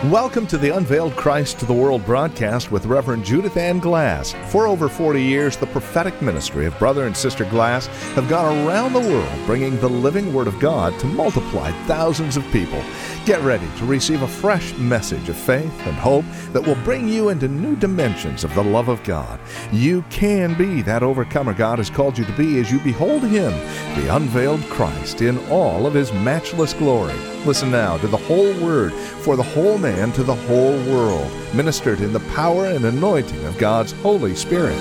Welcome to the Unveiled Christ to the World broadcast with Reverend Judith Ann Glass. For over 40 years, the prophetic ministry of Brother and Sister Glass have gone around the world bringing the living Word of God to multiply thousands of people. Get ready to receive a fresh message of faith and hope that will bring you into new dimensions of the love of God. You can be that overcomer God has called you to be as you behold Him, the unveiled Christ, in all of His matchless glory. Listen now to the whole Word for the whole man to the whole world, ministered in the power and anointing of God's Holy Spirit.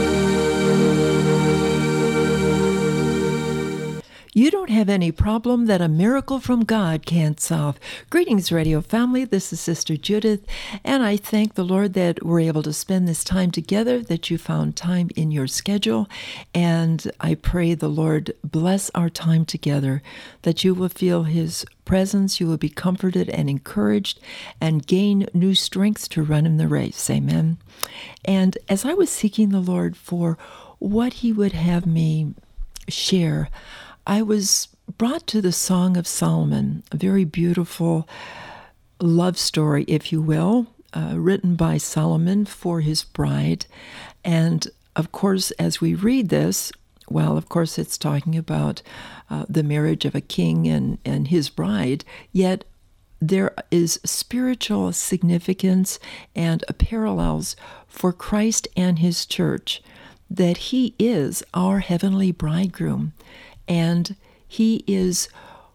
You don't have any problem that a miracle from God can't solve. Greetings, radio family. This is Sister Judith, and I thank the Lord that we're able to spend this time together, that you found time in your schedule, and I pray the Lord bless our time together, that you will feel His presence, you will be comforted and encouraged, and gain new strength to run in the race. Amen. And as I was seeking the Lord for what He would have me share, I was brought to the Song of Solomon, a very beautiful love story, if you will, written by Solomon for his bride. And of course, as we read this, well, of course, it's talking about the marriage of a king and his bride, yet there is spiritual significance and parallels for Christ and His church, that He is our heavenly bridegroom. And He is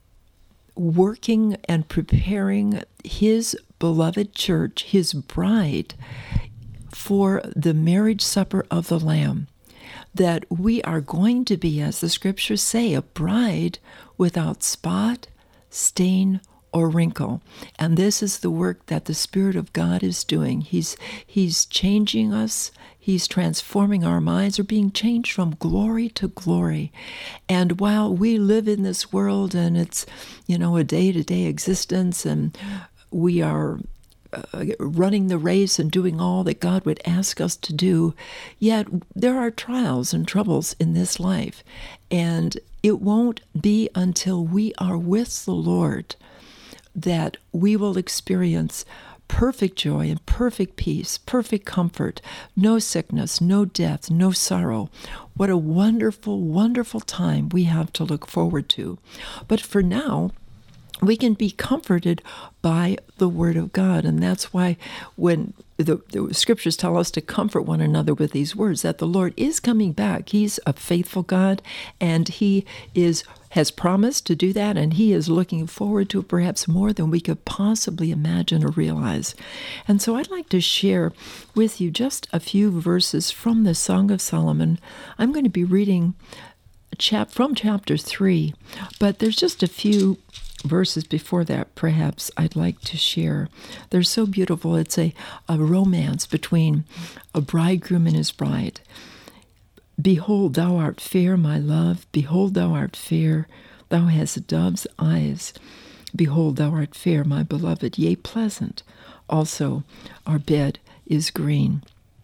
working and preparing His beloved church, His bride, for the marriage supper of the Lamb. That we are going to be, as the scriptures say, a bride without spot, stain, or wrinkle. And this is the work that the Spirit of God is doing. He's changing us. He's transforming our minds. We're being changed from glory to glory. And while we live in this world and it's, a day-to-day existence, and we are running the race and doing all that God would ask us to do, yet there are trials and troubles in this life. And it won't be until we are with the Lord that we will experience perfect joy and perfect peace, perfect comfort, no sickness, no death, no sorrow. What a wonderful, wonderful time we have to look forward to. But for now, we can be comforted by the Word of God. And that's why when the scriptures tell us to comfort one another with these words, that the Lord is coming back. He's a faithful God, and He has promised to do that, and He is looking forward to perhaps more than we could possibly imagine or realize. And so I'd like to share with you just a few verses from the Song of Solomon. I'm going to be reading from chapter 3, but there's just a few verses before that perhaps I'd like to share. They're so beautiful. It's a romance between a bridegroom and his bride. Behold, thou art fair, my love. Behold, thou art fair. Thou hast dove's eyes. Behold, thou art fair, my beloved. Yea, pleasant. Also, our bed is green.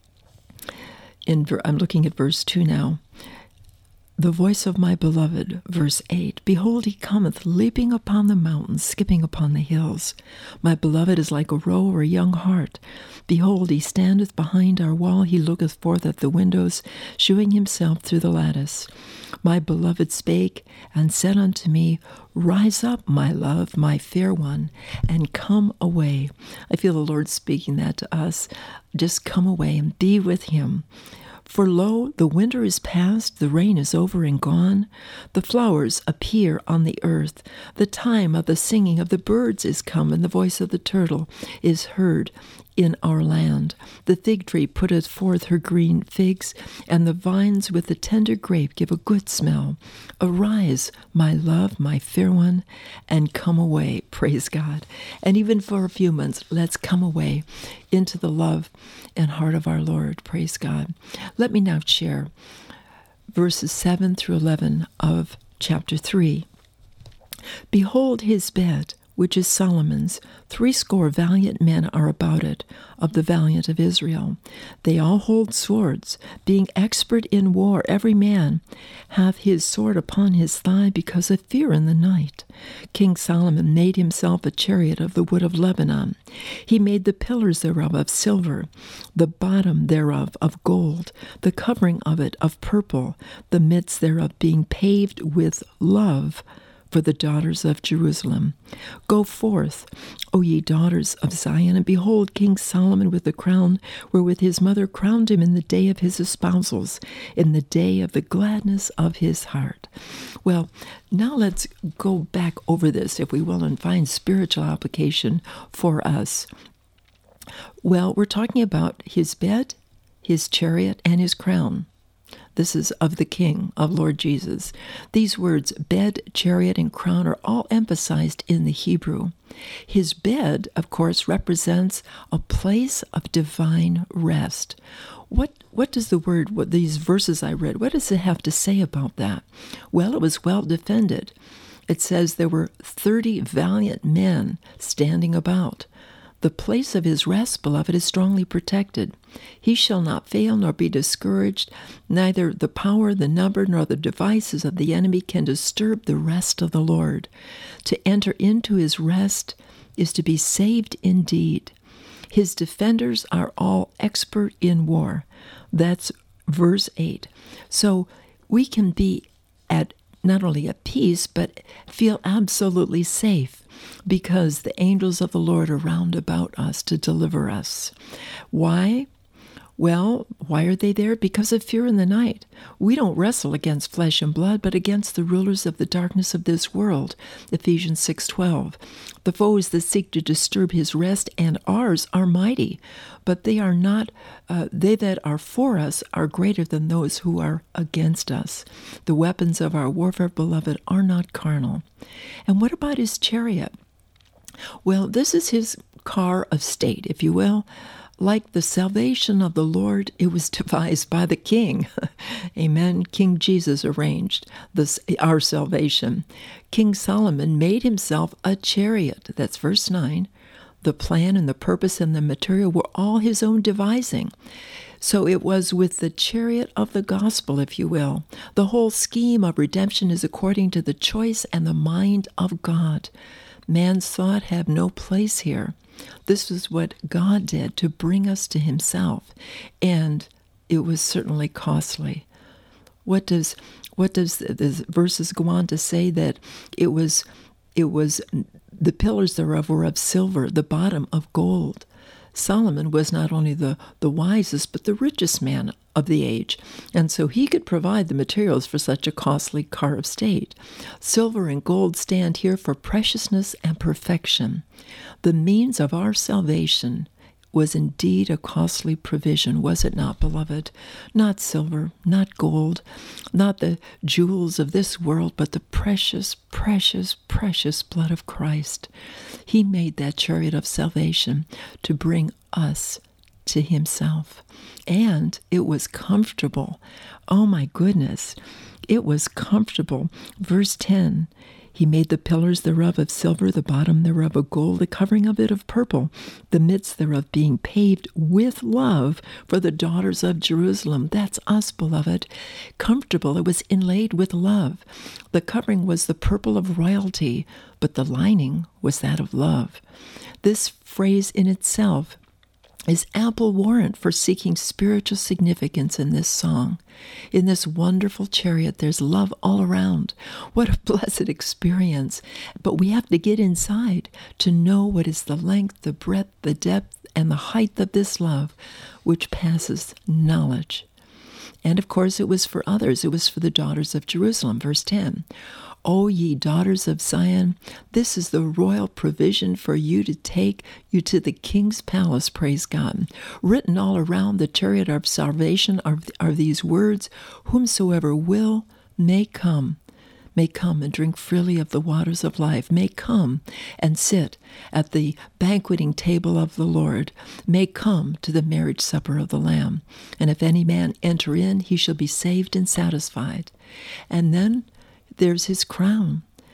I'm looking at verse 2 now. The voice of my beloved, verse 8. Behold, he cometh, leaping upon the mountains, skipping upon the hills. My beloved is like a roe or a young hart. Behold, he standeth behind our wall, he looketh forth at the windows, shewing himself through the lattice. My beloved spake, and said unto me, Rise up, my love, my fair one, and come away. I feel the Lord speaking that to us. Just come away and be with Him. For lo, the winter is past, the rain is over and gone. The flowers appear on the earth. The time of the singing of the birds is come, and the voice of the turtle is heard in our land. The fig tree putteth forth her green figs, and the vines with the tender grape give a good smell. Arise, my love, my fair one, and come away. Praise God. And even for a few months, let's come away into the love and heart of our Lord. Praise God. Let me now share verses 7 through 11 of chapter 3. Behold his bed, which is Solomon's. 80 valiant men are about it, of the valiant of Israel. They all hold swords, being expert in war. Every man hath his sword upon his thigh because of fear in the night. King Solomon made himself a chariot of the wood of Lebanon. He made the pillars thereof of silver, the bottom thereof of gold, the covering of it of purple, the midst thereof being paved with love, for the daughters of Jerusalem. Go forth, O ye daughters of Zion, and behold King Solomon with the crown wherewith his mother crowned him in the day of his espousals, in the day of the gladness of his heart. Well, now let's go back over this, if we will, and find spiritual application for us. Well, we're talking about his bed, his chariot, and his crown. This is of the King, of Lord Jesus. These words, bed, chariot, and crown, are all emphasized in the Hebrew. His bed, of course, represents a place of divine rest. What does these verses I read, what does it have to say about that? Well, it was well defended. It says there were 30 valiant men standing about. The place of his rest, beloved, is strongly protected. He shall not fail nor be discouraged. Neither the power, the number, nor the devices of the enemy can disturb the rest of the Lord. To enter into his rest is to be saved indeed. His defenders are all expert in war. That's verse 8. So we can be at not only at peace, but feel absolutely safe, because the angels of the Lord are round about us to deliver us. Why? Well, why are they there? Because of fear in the night. We don't wrestle against flesh and blood, but against the rulers of the darkness of this world. Ephesians 6:12. The foes that seek to disturb his rest and ours are mighty, but they are not. They that are for us are greater than those who are against us. The weapons of our warfare, beloved, are not carnal. And what about his chariot? Well, this is his car of state, if you will. Like the salvation of the Lord, it was devised by the King. Amen. King Jesus arranged our salvation. King Solomon made himself a chariot. That's verse 9. The plan and the purpose and the material were all his own devising. So it was with the chariot of the gospel, if you will. The whole scheme of redemption is according to the choice and the mind of God. Man's thought have no place here. This is what God did to bring us to himself, and it was certainly costly. What does the verses go on to say? That it was the pillars thereof were of silver, the bottom of gold. Solomon was not only the wisest, but the richest man of the age, and so he could provide the materials for such a costly car of state. Silver and gold stand here for preciousness and perfection. The means of our salvation was indeed a costly provision, was it not, beloved? Not silver, not gold, not the jewels of this world, but the precious, precious, precious blood of Christ. He made that chariot of salvation to bring us to himself. And it was comfortable. Oh my goodness, it was comfortable. Verse 10, he made the pillars thereof of silver, the bottom thereof of gold, the covering of it of purple, the midst thereof being paved with love for the daughters of Jerusalem. That's us, beloved. Comfortable, it was inlaid with love. The covering was the purple of royalty, but the lining was that of love. This phrase in itself is ample warrant for seeking spiritual significance in this song. In this wonderful chariot, there's love all around. What a blessed experience. But we have to get inside to know what is the length, the breadth, the depth, and the height of this love, which passes knowledge. And of course, it was for others. It was for the daughters of Jerusalem. Verse 10. O ye daughters of Zion, this is the royal provision for you to take you to the king's palace, praise God. Written all around the chariot of salvation are these words, whomsoever will may come and drink freely of the waters of life, may come and sit at the banqueting table of the Lord, may come to the marriage supper of the Lamb. And if any man enter in, he shall be saved and satisfied. And then there's his crown.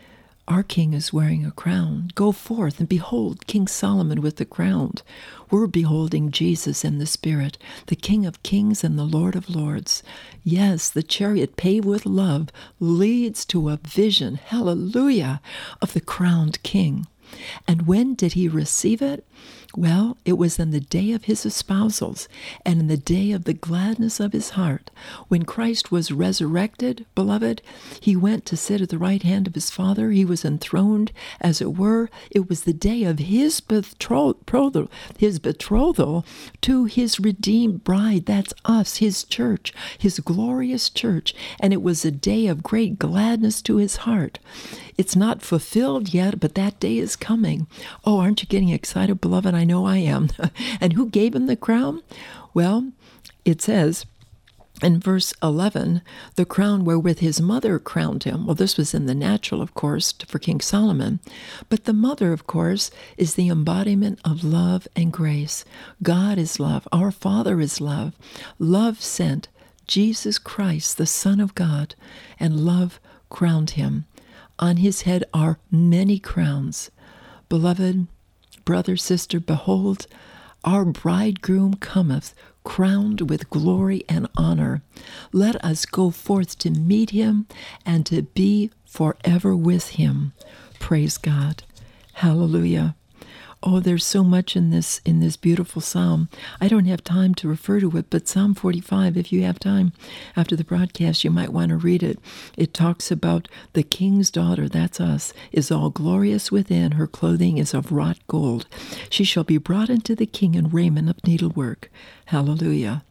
Our king is wearing a crown. Go forth and behold King Solomon with the crown. We're beholding Jesus in the Spirit, the King of kings and the Lord of lords. Yes, the chariot paved with love leads to a vision, hallelujah, of the crowned king. And when did he receive it? Well, it was in the day of his espousals and in the day of the gladness of his heart. When Christ was resurrected, beloved, he went to sit at the right hand of his Father. He was enthroned, as it were. It was the day of his betrothal to his redeemed bride. That's us, his church, his glorious church. And it was a day of great gladness to his heart. It's not fulfilled yet, but that day is coming. Oh, aren't you getting excited, beloved? I know I am. And who gave him the crown? Well, it says in verse 11, the crown wherewith his mother crowned him. Well, this was in the natural, of course, for King Solomon. But the mother, of course, is the embodiment of love and grace. God is love. Our Father is love. Love sent Jesus Christ, the Son of God, and love crowned him. On his head are many crowns. Beloved, brother, sister, behold, our bridegroom cometh, crowned with glory and honor. Let us go forth to meet him and to be forever with him. Praise God. Hallelujah. Oh, there's so much in this beautiful psalm. I don't have time to refer to it, but Psalm 45, if you have time after the broadcast, you might want to read it. It talks about the king's daughter, that's us, is all glorious within. Her clothing is of wrought gold. She shall be brought into the king in raiment of needlework. Hallelujah.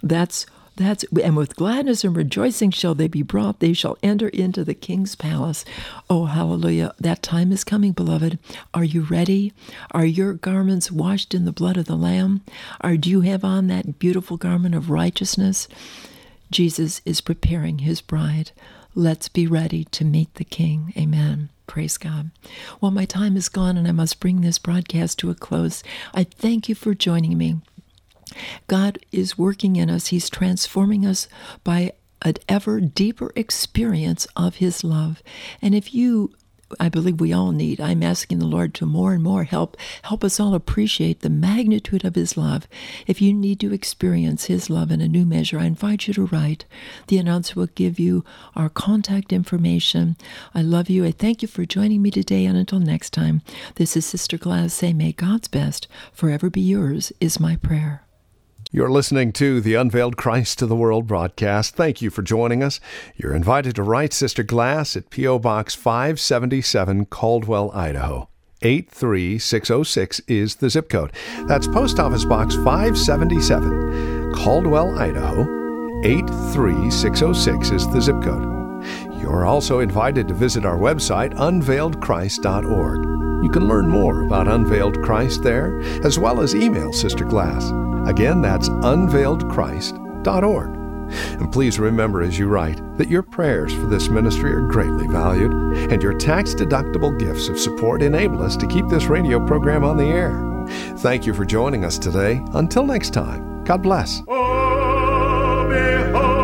And with gladness and rejoicing shall they be brought. They shall enter into the king's palace. Oh, hallelujah. That time is coming, beloved. Are you ready? Are your garments washed in the blood of the Lamb? Or do you have on that beautiful garment of righteousness? Jesus is preparing his bride. Let's be ready to meet the King. Amen. Praise God. Well, my time is gone and I must bring this broadcast to a close. I thank you for joining me. God is working in us. He's transforming us by an ever deeper experience of his love. And I believe we all need, I'm asking the Lord to more and more help us all appreciate the magnitude of his love. If you need to experience his love in a new measure, I invite you to write. The announcer will give you our contact information. I love you. I thank you for joining me today, and until next time, this is Sister Glass saying, may God's best forever be yours is my prayer. You're listening to the Unveiled Christ to the World broadcast. Thank you for joining us. You're invited to write Sister Glass at P.O. Box 577, Caldwell, Idaho. 83606 is the zip code. That's Post Office Box 577, Caldwell, Idaho. 83606 is the zip code. You're also invited to visit our website, unveiledchrist.org. You can learn more about Unveiled Christ there, as well as email Sister Glass. Again, that's unveiledchrist.org. And please remember as you write that your prayers for this ministry are greatly valued, and your tax-deductible gifts of support enable us to keep this radio program on the air. Thank you for joining us today. Until next time, God bless. Oh, behold.